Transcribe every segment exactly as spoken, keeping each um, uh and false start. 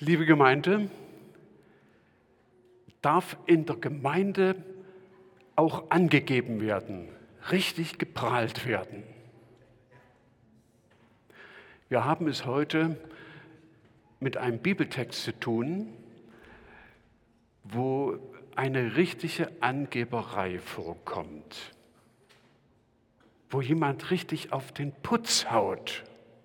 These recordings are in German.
Liebe Gemeinde, darf in der Gemeinde auch angegeben werden, richtig geprahlt werden. Wir haben es heute mit einem Bibeltext zu tun, wo eine richtige Angeberei vorkommt, wo jemand richtig auf den Putz haut.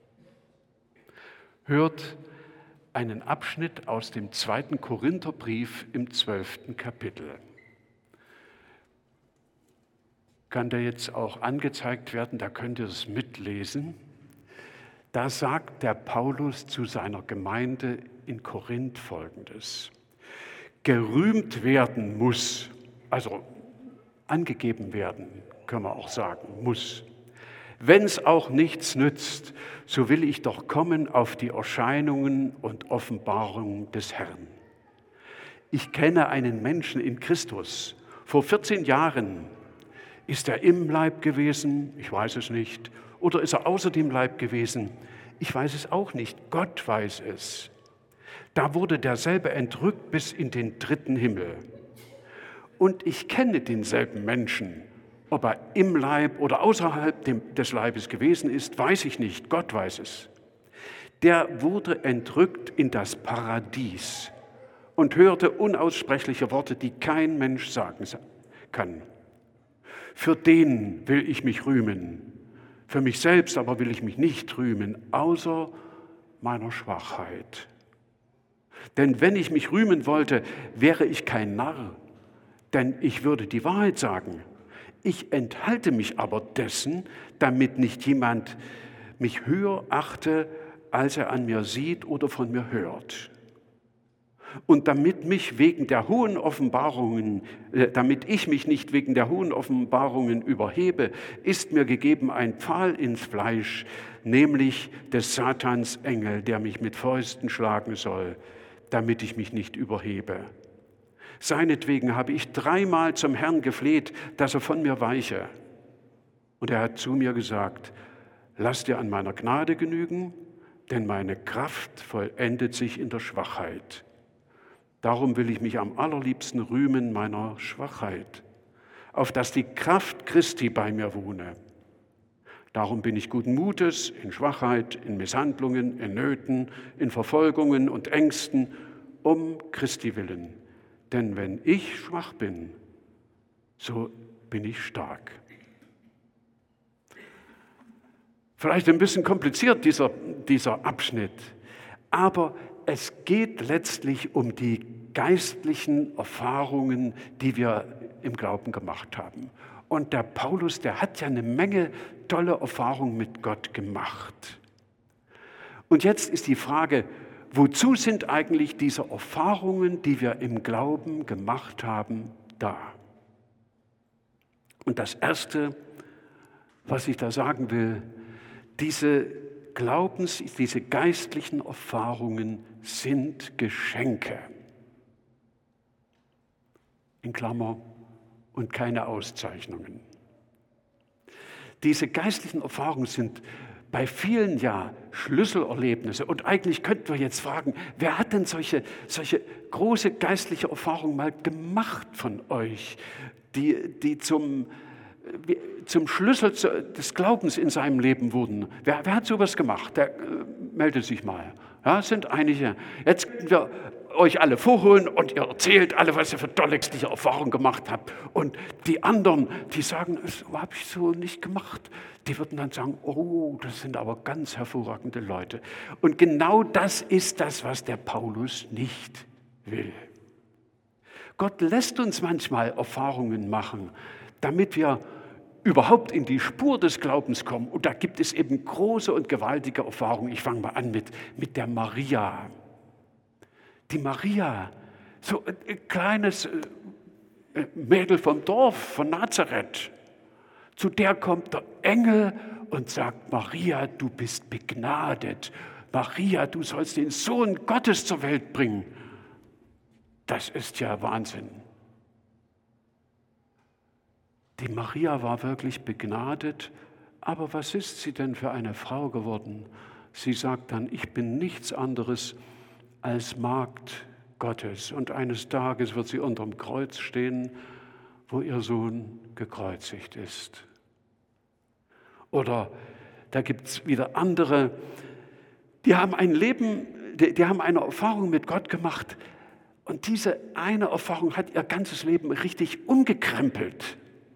Hört einen Abschnitt aus dem zweiten Korintherbrief im zwölften Kapitel. Kann der jetzt auch angezeigt werden, da könnt ihr es mitlesen. Da sagt der Paulus zu seiner Gemeinde in Korinth Folgendes: Gerühmt werden muss, also angegeben werden, können wir auch sagen, muss. Wenn es auch nichts nützt, so will ich doch kommen auf die Erscheinungen und Offenbarungen des Herrn. Ich kenne einen Menschen in Christus. Vor vierzehn Jahren ist er im Leib gewesen, ich weiß es nicht. Oder ist er außer dem Leib gewesen? Ich weiß es auch nicht. Gott weiß es. Da wurde derselbe entrückt bis in den dritten Himmel. Und ich kenne denselben Menschen. Ob er im Leib oder außerhalb des Leibes gewesen ist, weiß ich nicht. Gott weiß es. Der wurde entrückt in das Paradies und hörte unaussprechliche Worte, die kein Mensch sagen kann. Für den will ich mich rühmen. Für mich selbst aber will ich mich nicht rühmen, außer meiner Schwachheit. Denn wenn ich mich rühmen wollte, wäre ich kein Narr, denn ich würde die Wahrheit sagen. Ich enthalte mich aber dessen, damit nicht jemand mich höher achte, als er an mir sieht oder von mir hört. Und damit mich wegen der hohen Offenbarungen, äh, damit ich mich nicht wegen der hohen Offenbarungen überhebe, ist mir gegeben ein Pfahl ins Fleisch, nämlich des Satans Engel, der mich mit Fäusten schlagen soll, damit ich mich nicht überhebe. Seinetwegen habe ich dreimal zum Herrn gefleht, dass er von mir weiche. Und er hat zu mir gesagt: Lass dir an meiner Gnade genügen, denn meine Kraft vollendet sich in der Schwachheit. Darum will ich mich am allerliebsten rühmen meiner Schwachheit, auf dass die Kraft Christi bei mir wohne. Darum bin ich guten Mutes in Schwachheit, in Misshandlungen, in Nöten, in Verfolgungen und Ängsten, um Christi willen. Denn wenn ich schwach bin, so bin ich stark. Vielleicht ein bisschen kompliziert, dieser, dieser Abschnitt, aber es geht letztlich um die geistlichen Erfahrungen, die wir im Glauben gemacht haben. Und der Paulus, der hat ja eine Menge tolle Erfahrungen mit Gott gemacht. Und jetzt ist die Frage: Wozu sind eigentlich diese Erfahrungen, die wir im Glauben gemacht haben, da? Und das Erste, was ich da sagen will, diese Glaubens-, diese geistlichen Erfahrungen sind Geschenke. In Klammer, und keine Auszeichnungen. Diese geistlichen Erfahrungen sind bei vielen ja Schlüsselerlebnisse. Und eigentlich könnten wir jetzt fragen, wer hat denn solche, solche große geistliche Erfahrungen mal gemacht von euch, die, die zum, zum Schlüssel des Glaubens in seinem Leben wurden? Wer, wer hat sowas gemacht? Der äh, meldet sich mal. Ja, es sind einige. Jetzt können wir euch alle vorholen und ihr erzählt alle, was ihr für tolle geistliche Erfahrungen gemacht habt. Und die anderen, die sagen, das habe ich so nicht gemacht, die würden dann sagen, oh, das sind aber ganz hervorragende Leute. Und genau das ist das, was der Paulus nicht will. Gott lässt uns manchmal Erfahrungen machen, damit wir überhaupt in die Spur des Glaubens kommen. Und da gibt es eben große und gewaltige Erfahrungen. Ich fange mal an mit, mit der Maria. Die Maria, so ein kleines Mädel vom Dorf, von Nazareth, zu der kommt der Engel und sagt: Maria, du bist begnadet. Maria, du sollst den Sohn Gottes zur Welt bringen. Das ist ja Wahnsinn. Die Maria war wirklich begnadet, aber was ist sie denn für eine Frau geworden? Sie sagt dann: Ich bin nichts anderes als Magd Gottes. Und eines Tages wird sie unterm Kreuz stehen, wo ihr Sohn gekreuzigt ist. Oder da gibt es wieder andere, die haben ein Leben, die, die haben eine Erfahrung mit Gott gemacht. Und diese eine Erfahrung hat ihr ganzes Leben richtig umgekrempelt.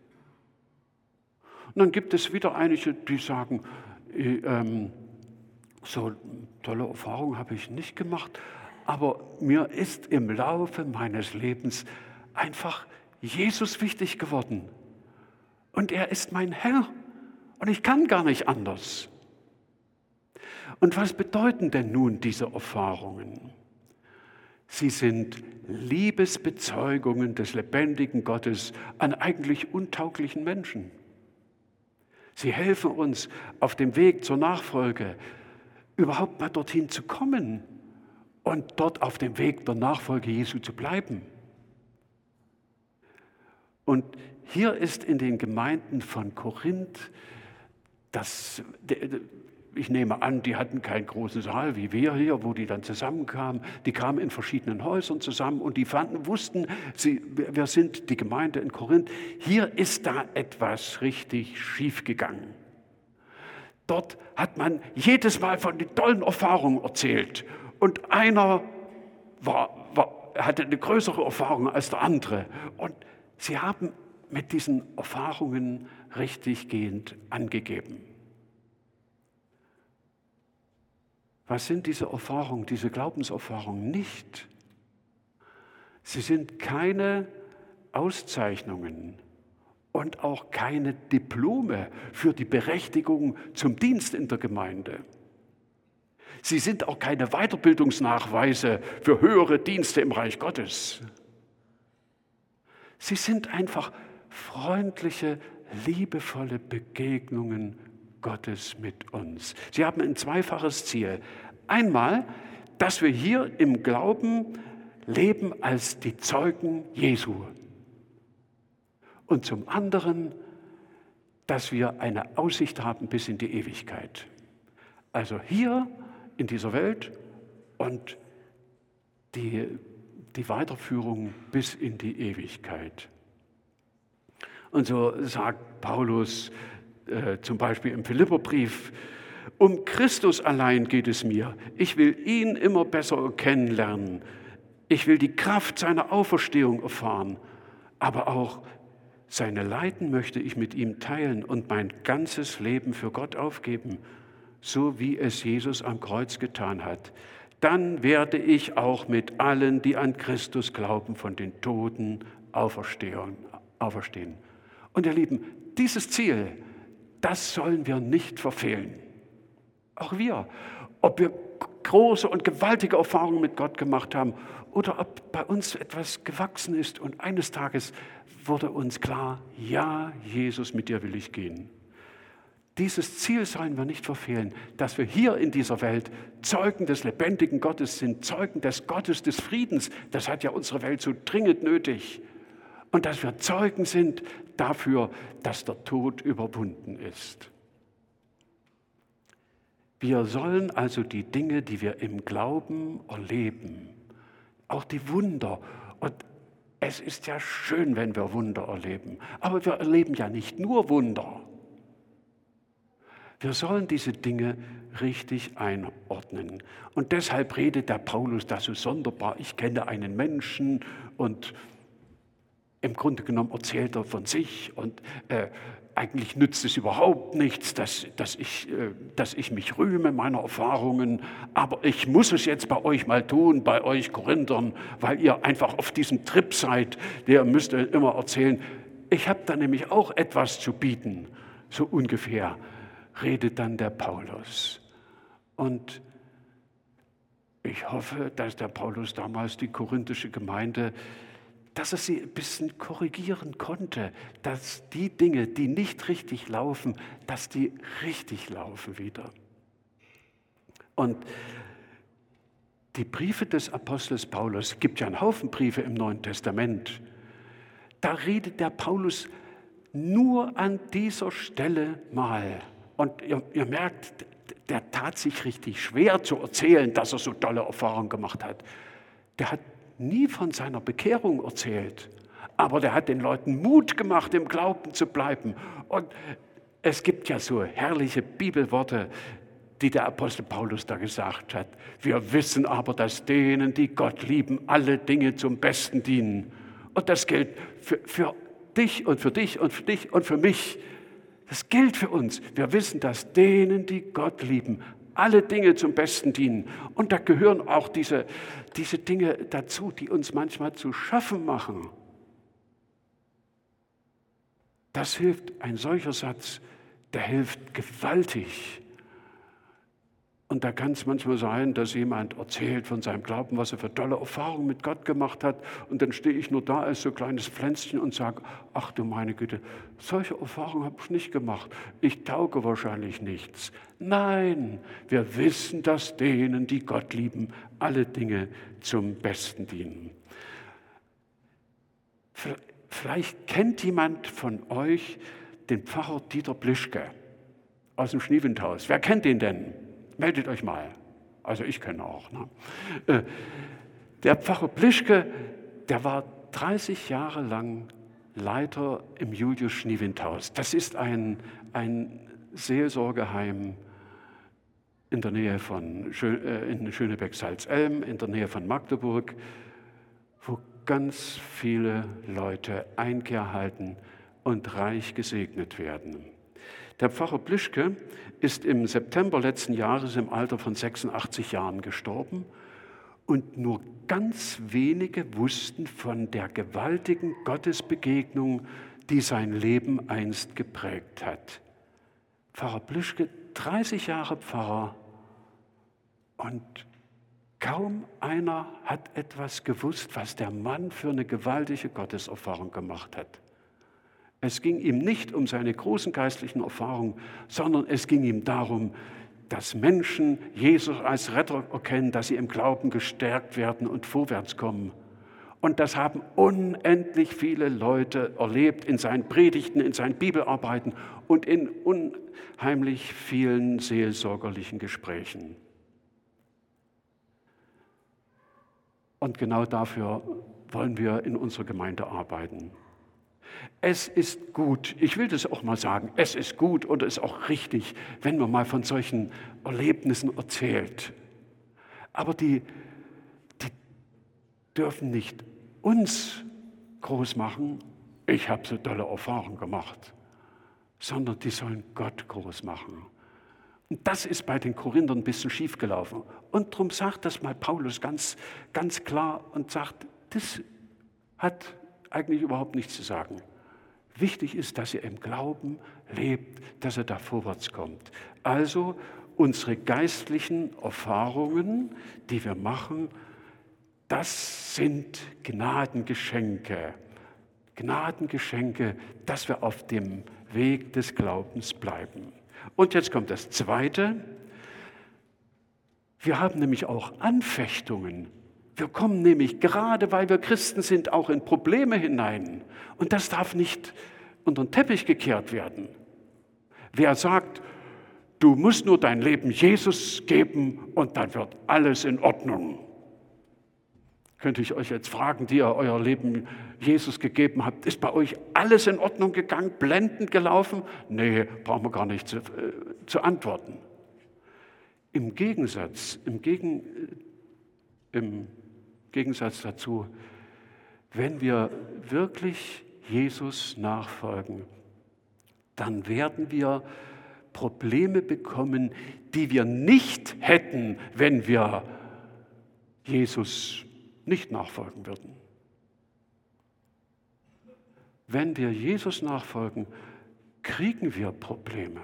Und dann gibt es wieder einige, die sagen, ähm, so tolle Erfahrungen habe ich nicht gemacht, aber mir ist im Laufe meines Lebens einfach Jesus wichtig geworden. Und er ist mein Herr und ich kann gar nicht anders. Und was bedeuten denn nun diese Erfahrungen? Sie sind Liebesbezeugungen des lebendigen Gottes an eigentlich untauglichen Menschen. Sie helfen uns auf dem Weg zur Nachfolge, überhaupt mal dorthin zu kommen und dort auf dem Weg der Nachfolge Jesu zu bleiben. Und hier ist in den Gemeinden von Korinth, das, ich nehme an, die hatten keinen großen Saal wie wir hier, wo die dann zusammenkamen. Die kamen in verschiedenen Häusern zusammen und die fanden, wussten, sie, wir sind die Gemeinde in Korinth. Hier ist da etwas richtig schiefgegangen. Dort hat man jedes Mal von den tollen Erfahrungen erzählt. Und einer war, war, hatte eine größere Erfahrung als der andere. Und sie haben mit diesen Erfahrungen richtiggehend angegeben. Was sind diese Erfahrungen, diese Glaubenserfahrungen nicht? Sie sind keine Auszeichnungen und auch keine Diplome für die Berechtigung zum Dienst in der Gemeinde. Sie sind auch keine Weiterbildungsnachweise für höhere Dienste im Reich Gottes. Sie sind einfach freundliche, liebevolle Begegnungen Gottes mit uns. Sie haben ein zweifaches Ziel. Einmal, dass wir hier im Glauben leben als die Zeugen Jesu. Und zum anderen, dass wir eine Aussicht haben bis in die Ewigkeit. Also hier in dieser Welt und die, die Weiterführung bis in die Ewigkeit. Und so sagt Paulus äh, zum Beispiel im Philipperbrief, um Christus allein geht es mir. Ich will ihn immer besser kennenlernen. Ich will die Kraft seiner Auferstehung erfahren, aber auch seine Leiden möchte ich mit ihm teilen und mein ganzes Leben für Gott aufgeben, so wie es Jesus am Kreuz getan hat. Dann werde ich auch mit allen, die an Christus glauben, von den Toten auferstehen. auferstehen. Und ihr Lieben, dieses Ziel, das sollen wir nicht verfehlen. Auch wir, ob wir große und gewaltige Erfahrungen mit Gott gemacht haben oder ob bei uns etwas gewachsen ist und eines Tages wurde uns klar, ja, Jesus, mit dir will ich gehen. Dieses Ziel sollen wir nicht verfehlen, dass wir hier in dieser Welt Zeugen des lebendigen Gottes sind, Zeugen des Gottes des Friedens. Das hat ja unsere Welt so dringend nötig. Und dass wir Zeugen sind dafür, dass der Tod überwunden ist. Wir sollen also die Dinge, die wir im Glauben erleben, auch die Wunder, und es ist ja schön, wenn wir Wunder erleben, aber wir erleben ja nicht nur Wunder. Wir sollen diese Dinge richtig einordnen. Und deshalb redet der Paulus da so sonderbar. Ich kenne einen Menschen und im Grunde genommen erzählt er von sich und äh, eigentlich nützt es überhaupt nichts, dass, dass, ich, äh, dass ich mich rühme meiner Erfahrungen, aber ich muss es jetzt bei euch mal tun, bei euch Korinthern, weil ihr einfach auf diesem Trip seid, der müsst ihr immer erzählen. Ich habe da nämlich auch etwas zu bieten, so ungefähr, redet dann der Paulus. Und ich hoffe, dass der Paulus damals die korinthische Gemeinde, dass er sie ein bisschen korrigieren konnte, dass die Dinge, die nicht richtig laufen, dass die richtig laufen wieder. Und die Briefe des Apostels Paulus, es gibt ja einen Haufen Briefe im Neuen Testament, da redet der Paulus nur an dieser Stelle mal. Und ihr, ihr merkt, der tat sich richtig schwer zu erzählen, dass er so tolle Erfahrungen gemacht hat. Der hat nie von seiner Bekehrung erzählt, aber der hat den Leuten Mut gemacht, im Glauben zu bleiben. Und es gibt ja so herrliche Bibelworte, die der Apostel Paulus da gesagt hat. Wir wissen aber, dass denen, die Gott lieben, alle Dinge zum Besten dienen. Und das gilt für, für dich und für dich und für dich und für mich. Das gilt für uns. Wir wissen, dass denen, die Gott lieben, alle Dinge zum Besten dienen. Und da gehören auch diese, diese Dinge dazu, die uns manchmal zu schaffen machen. Das hilft, ein solcher Satz, der hilft gewaltig. Und da kann es manchmal sein, dass jemand erzählt von seinem Glauben, was er für tolle Erfahrungen mit Gott gemacht hat. Und dann stehe ich nur da als so kleines Pflänzchen und sage, ach du meine Güte, solche Erfahrungen habe ich nicht gemacht. Ich tauge wahrscheinlich nichts. Nein, wir wissen, dass denen, die Gott lieben, alle Dinge zum Besten dienen. Vielleicht kennt jemand von euch den Pfarrer Dieter Plischke aus dem Schniewendhaus. Wer kennt ihn denn? Meldet euch mal. Also ich kenne auch. Ne? Der Pfarrer Plischke, der war dreißig Jahre lang Leiter im Julius-Schniewendhaus. Das ist ein, ein Seelsorgeheim in der Nähe von Schön, äh, in Schönebeck-Salzelm, in der Nähe von Magdeburg, wo ganz viele Leute Einkehr halten und reich gesegnet werden. Der Pfarrer Plischke ist im September letzten Jahres im Alter von sechsundachtzig Jahren gestorben und nur ganz wenige wussten von der gewaltigen Gottesbegegnung, die sein Leben einst geprägt hat. Pfarrer Plischke, dreißig Jahre Pfarrer, und kaum einer hat etwas gewusst, was der Mann für eine gewaltige Gotteserfahrung gemacht hat. Es ging ihm nicht um seine großen geistlichen Erfahrungen, sondern es ging ihm darum, dass Menschen Jesus als Retter erkennen, dass sie im Glauben gestärkt werden und vorwärts kommen. Und das haben unendlich viele Leute erlebt in seinen Predigten, in seinen Bibelarbeiten und in unheimlich vielen seelsorgerlichen Gesprächen. Und genau dafür wollen wir in unserer Gemeinde arbeiten. Es ist gut, ich will das auch mal sagen, es ist gut und es ist auch richtig, wenn man mal von solchen Erlebnissen erzählt. Aber die, die dürfen nicht uns groß machen, ich habe so tolle Erfahrungen gemacht, sondern die sollen Gott groß machen. Und das ist bei den Korinthern ein bisschen schiefgelaufen. Und darum sagt das mal Paulus ganz, ganz klar und sagt, das hat eigentlich überhaupt nichts zu sagen. Wichtig ist, dass ihr im Glauben lebt, dass ihr da vorwärts kommt. Also unsere geistlichen Erfahrungen, die wir machen, das sind Gnadengeschenke. Gnadengeschenke, dass wir auf dem Weg des Glaubens bleiben. Und jetzt kommt das Zweite. Wir haben nämlich auch Anfechtungen. Wir kommen nämlich, gerade weil wir Christen sind, auch in Probleme hinein. Und das darf nicht unter den Teppich gekehrt werden. Wer sagt, du musst nur dein Leben Jesus geben und dann wird alles in Ordnung. Könnte ich euch jetzt fragen, die ihr euer Leben Jesus gegeben habt, ist bei euch alles in Ordnung gegangen, blendend gelaufen? Nee, brauchen wir gar nicht zu, äh, zu antworten. Im Gegensatz, im, Gegen, im Gegensatz dazu, wenn wir wirklich Jesus nachfolgen, dann werden wir Probleme bekommen, die wir nicht hätten, wenn wir Jesus nicht nachfolgen würden. Wenn wir Jesus nachfolgen, kriegen wir Probleme.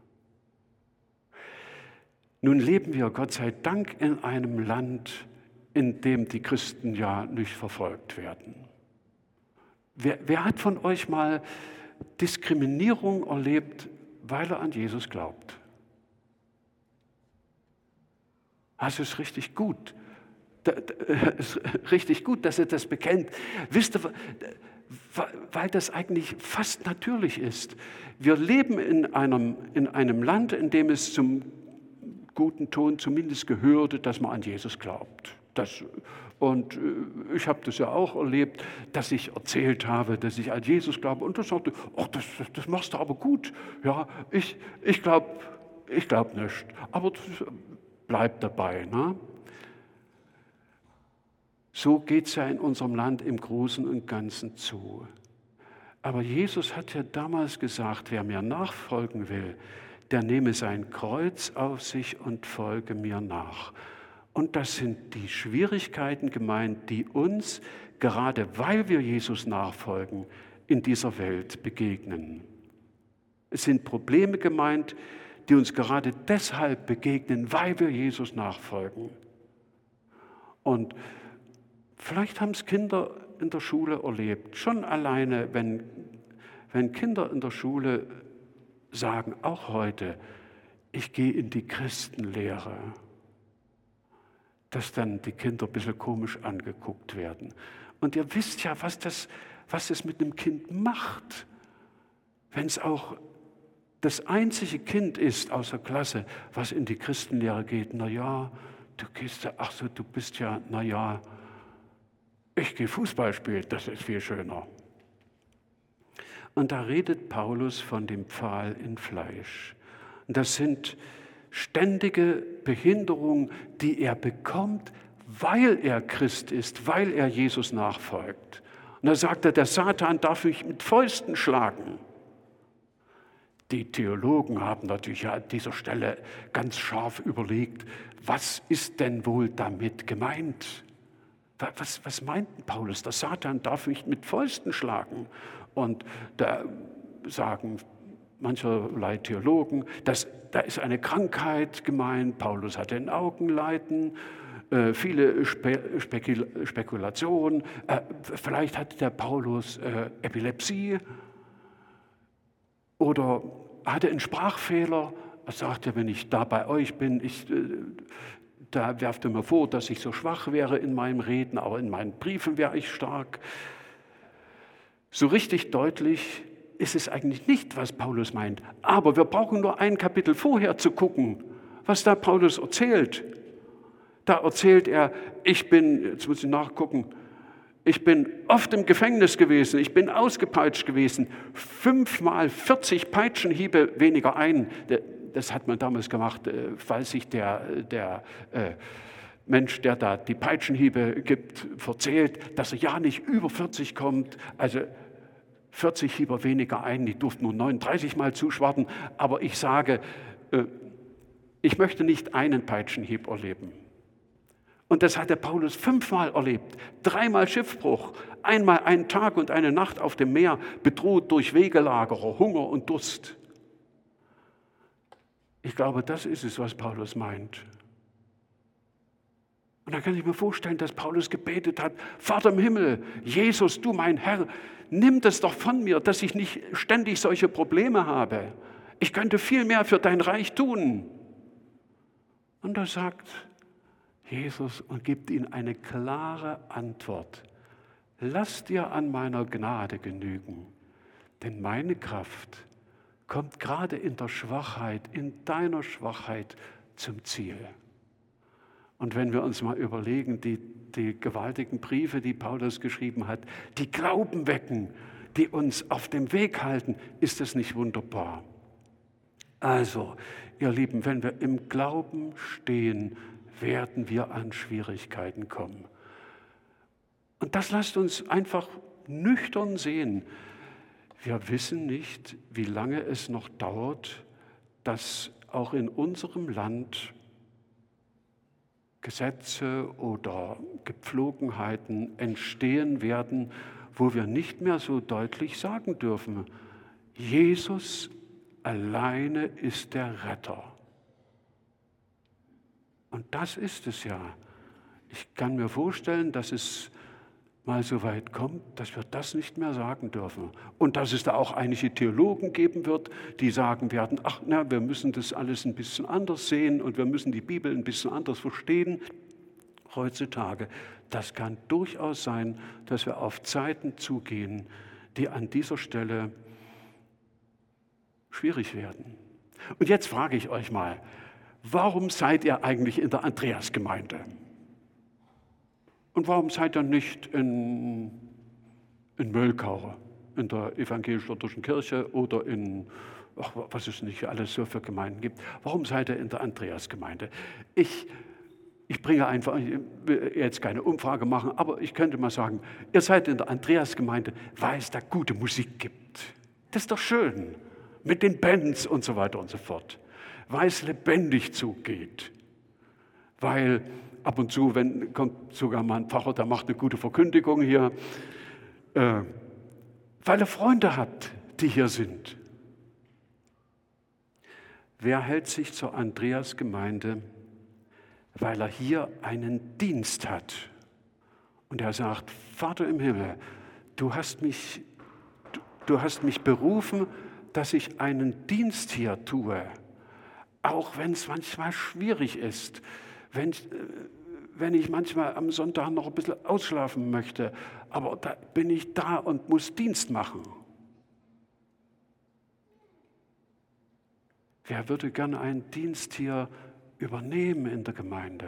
Nun leben wir, Gott sei Dank, in einem Land, in dem die Christen ja nicht verfolgt werden. Wer, wer hat von euch mal Diskriminierung erlebt, weil er an Jesus glaubt? Das ist richtig gut. Das ist richtig gut, dass ihr das bekennt. Wisst ihr, weil das eigentlich fast natürlich ist. Wir leben in einem, in einem Land, in dem es zum guten Ton zumindest gehört, dass man an Jesus glaubt. Das, und ich habe das ja auch erlebt, dass ich erzählt habe, dass ich an Jesus glaube. Und er sagte, ach, das, das machst du aber gut. Ja, ich, ich glaube ich glaub nicht, aber bleib dabei. Ne? So geht es ja in unserem Land im Großen und Ganzen zu. Aber Jesus hat ja damals gesagt, wer mir nachfolgen will, der nehme sein Kreuz auf sich und folge mir nach. Und das sind die Schwierigkeiten gemeint, die uns, gerade weil wir Jesus nachfolgen, in dieser Welt begegnen. Es sind Probleme gemeint, die uns gerade deshalb begegnen, weil wir Jesus nachfolgen. Und vielleicht haben es Kinder in der Schule erlebt, schon alleine, wenn, wenn Kinder in der Schule sagen, auch heute, ich gehe in die Christenlehre, dass dann die Kinder ein bisschen komisch angeguckt werden. Und ihr wisst ja, was das, was das mit einem Kind macht, wenn es auch das einzige Kind ist aus der Klasse, was in die Christenlehre geht. Na ja, du gehst, ach so, du bist ja, na ja, ich gehe Fußball spielen, das ist viel schöner. Und da redet Paulus von dem Pfahl in Fleisch. Und das sind ständige Behinderungen, die er bekommt, weil er Christ ist, weil er Jesus nachfolgt. Und da sagt er, der Satan darf mich mit Fäusten schlagen. Die Theologen haben natürlich an dieser Stelle ganz scharf überlegt, was ist denn wohl damit gemeint? Was, was meint denn Paulus? Der Satan darf mich mit Fäusten schlagen. Und da sagen mancherlei Theologen, dass, da ist eine Krankheit gemeint. Paulus hatte ein Augenleiden, äh, viele Spe Spekul Spekulationen. Äh, vielleicht hatte der Paulus äh, Epilepsie oder hatte einen Sprachfehler. Er sagte, wenn ich da bei euch bin, ich, äh, da werft er mir vor, dass ich so schwach wäre in meinem Reden, aber in meinen Briefen wäre ich stark. So richtig deutlich ist es eigentlich nicht, was Paulus meint. Aber wir brauchen nur ein Kapitel vorher zu gucken, was da Paulus erzählt. Da erzählt er, ich bin, jetzt muss ich nachgucken, ich bin oft im Gefängnis gewesen, ich bin ausgepeitscht gewesen, fünfmal vierzig Peitschenhiebe weniger ein. Das hat man damals gemacht, weil sich der, der äh, Mensch, der da die Peitschenhiebe gibt, verzählt, dass er ja nicht über vierzig kommt. Also vierzig Hieber weniger ein, die durften nur neununddreißig Mal zuschwarten. Aber ich sage, äh, ich möchte nicht einen Peitschenhieb erleben. Und das hat der Paulus fünfmal erlebt. Dreimal Schiffbruch, einmal einen Tag und eine Nacht auf dem Meer, bedroht durch Wegelagerer, Hunger und Durst. Ich glaube, das ist es, was Paulus meint. Und da kann ich mir vorstellen, dass Paulus gebetet hat, Vater im Himmel, Jesus, du mein Herr, nimm das doch von mir, dass ich nicht ständig solche Probleme habe. Ich könnte viel mehr für dein Reich tun. Und da sagt Jesus und gibt ihm eine klare Antwort. Lass dir an meiner Gnade genügen, denn meine Kraft kommt gerade in der Schwachheit, in deiner Schwachheit zum Ziel. Und wenn wir uns mal überlegen, die, die gewaltigen Briefe, die Paulus geschrieben hat, die Glauben wecken, die uns auf dem Weg halten, ist das nicht wunderbar? Also, ihr Lieben, wenn wir im Glauben stehen, werden wir an Schwierigkeiten kommen. Und das lasst uns einfach nüchtern sehen. Wir wissen nicht, wie lange es noch dauert, dass auch in unserem Land Gesetze oder Gepflogenheiten entstehen werden, wo wir nicht mehr so deutlich sagen dürfen, Jesus alleine ist der Retter. Und das ist es ja. Ich kann mir vorstellen, dass es mal so weit kommt, dass wir das nicht mehr sagen dürfen. Und dass es da auch einige Theologen geben wird, die sagen werden, ach na, wir müssen das alles ein bisschen anders sehen und wir müssen die Bibel ein bisschen anders verstehen. Heutzutage, das kann durchaus sein, dass wir auf Zeiten zugehen, die an dieser Stelle schwierig werden. Und jetzt frage ich euch mal, warum seid ihr eigentlich in der Andreasgemeinde? Und warum seid ihr nicht in, in Möllkau, in der evangelisch-lutherischen Kirche oder in, ach, was es nicht alles so für Gemeinden gibt? Warum seid ihr in der Andreasgemeinde? Ich, ich bringe einfach, ich will jetzt keine Umfrage machen, aber ich könnte mal sagen, ihr seid in der Andreasgemeinde, weil es da gute Musik gibt. Das ist doch schön, mit den Bands und so weiter und so fort. Weil es lebendig zugeht, weil ab und zu, wenn kommt sogar mal ein Pfarrer, der macht eine gute Verkündigung hier, äh, weil er Freunde hat, die hier sind. Wer hält sich zur Andreasgemeinde, weil er hier einen Dienst hat? Und er sagt, Vater im Himmel, du hast mich, du, du hast mich berufen, dass ich einen Dienst hier tue, auch wenn es manchmal schwierig ist. Wenn, wenn ich manchmal am Sonntag noch ein bisschen ausschlafen möchte, aber da bin ich da und muss Dienst machen. Wer würde gerne einen Dienst hier übernehmen in der Gemeinde?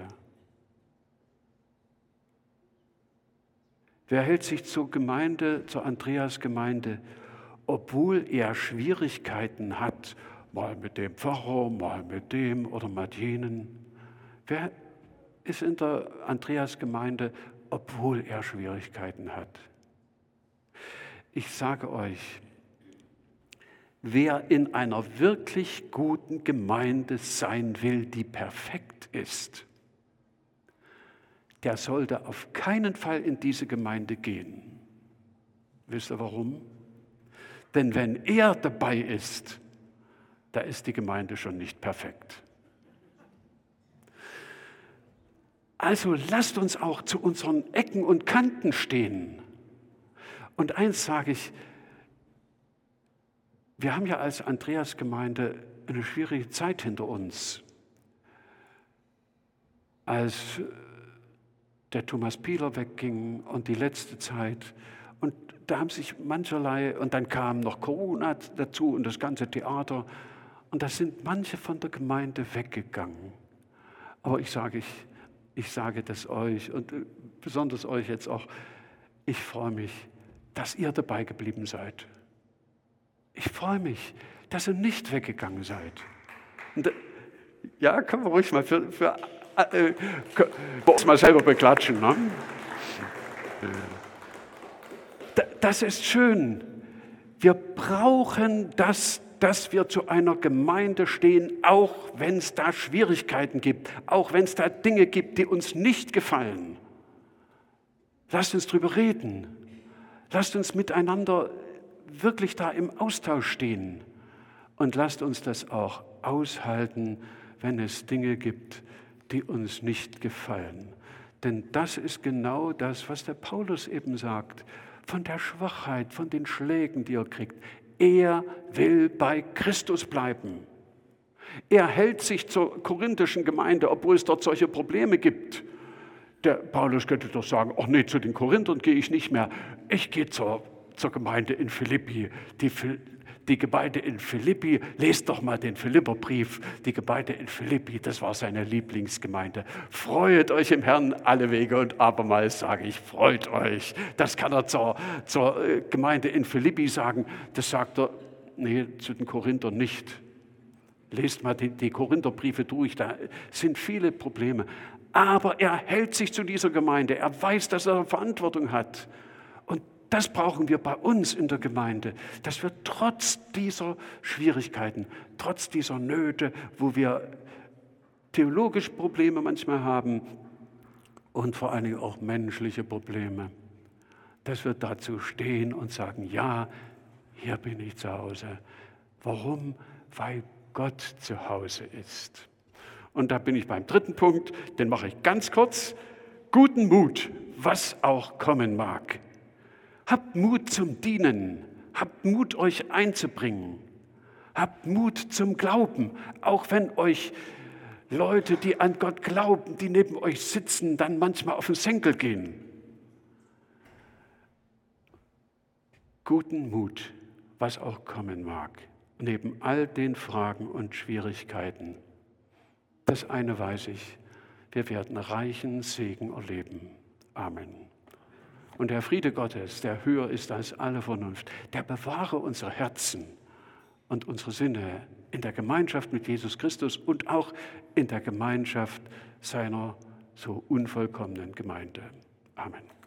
Wer hält sich zur Gemeinde, zur Andreasgemeinde, obwohl er Schwierigkeiten hat, mal mit dem Pfarrer, mal mit dem oder mit jenen? Wer ist in der Andreasgemeinde, obwohl er Schwierigkeiten hat? Ich sage euch, wer in einer wirklich guten Gemeinde sein will, die perfekt ist, der sollte auf keinen Fall in diese Gemeinde gehen. Wisst ihr warum? Denn wenn er dabei ist, da ist die Gemeinde schon nicht perfekt. Also lasst uns auch zu unseren Ecken und Kanten stehen. Und eins sage ich, wir haben ja als Andreasgemeinde eine schwierige Zeit hinter uns. Als der Thomas Pieler wegging und die letzte Zeit, und da haben sich mancherlei, und dann kam noch Corona dazu und das ganze Theater, und da sind manche von der Gemeinde weggegangen. Aber ich sage, ich, ich sage das euch und besonders euch jetzt auch, ich freue mich, dass ihr dabei geblieben seid. Ich freue mich, dass ihr nicht weggegangen seid. Und, ja, können wir ruhig mal für, für äh, uns mal selber beklatschen. Ne? Das ist schön. Wir brauchen das, dass wir zu einer Gemeinde stehen, auch wenn es da Schwierigkeiten gibt, auch wenn es da Dinge gibt, die uns nicht gefallen. Lasst uns drüber reden. Lasst uns miteinander wirklich da im Austausch stehen. Und lasst uns das auch aushalten, wenn es Dinge gibt, die uns nicht gefallen. Denn das ist genau das, was der Paulus eben sagt, von der Schwachheit, von den Schlägen, die er kriegt. Er will bei Christus bleiben. Er hält sich zur korinthischen Gemeinde, obwohl es dort solche Probleme gibt. Der Paulus könnte doch sagen, ach nee, zu den Korinthern gehe ich nicht mehr. Ich gehe zur, zur Gemeinde in Philippi. Die, die Gemeinde in Philippi, lest doch mal den Philipperbrief. Die Gemeinde in Philippi, das war seine Lieblingsgemeinde. Freut euch im Herrn alle Wege und abermals sage ich, freut euch. Das kann er zur, zur Gemeinde in Philippi sagen. Das sagt er, nee, zu den Korinthern nicht. Lest mal die, die Korintherbriefe durch, da sind viele Probleme. Aber er hält sich zu dieser Gemeinde. Er weiß, dass er Verantwortung hat. Und das brauchen wir bei uns in der Gemeinde, dass wir trotz dieser Schwierigkeiten, trotz dieser Nöte, wo wir theologische Probleme manchmal haben und vor allen Dingen auch menschliche Probleme, dass wir dazu stehen und sagen, ja, hier bin ich zu Hause. Warum? Weil Gott zu Hause ist. Und da bin ich beim dritten Punkt, den mache ich ganz kurz. Guten Mut, was auch kommen mag. Habt Mut zum Dienen, habt Mut, euch einzubringen. Habt Mut zum Glauben, auch wenn euch Leute, die an Gott glauben, die neben euch sitzen, dann manchmal auf den Senkel gehen. Guten Mut, was auch kommen mag, neben all den Fragen und Schwierigkeiten. Das eine weiß ich, wir werden reichen Segen erleben. Amen. Und der Friede Gottes, der höher ist als alle Vernunft, der bewahre unsere Herzen und unsere Sinne in der Gemeinschaft mit Jesus Christus und auch in der Gemeinschaft seiner so unvollkommenen Gemeinde. Amen.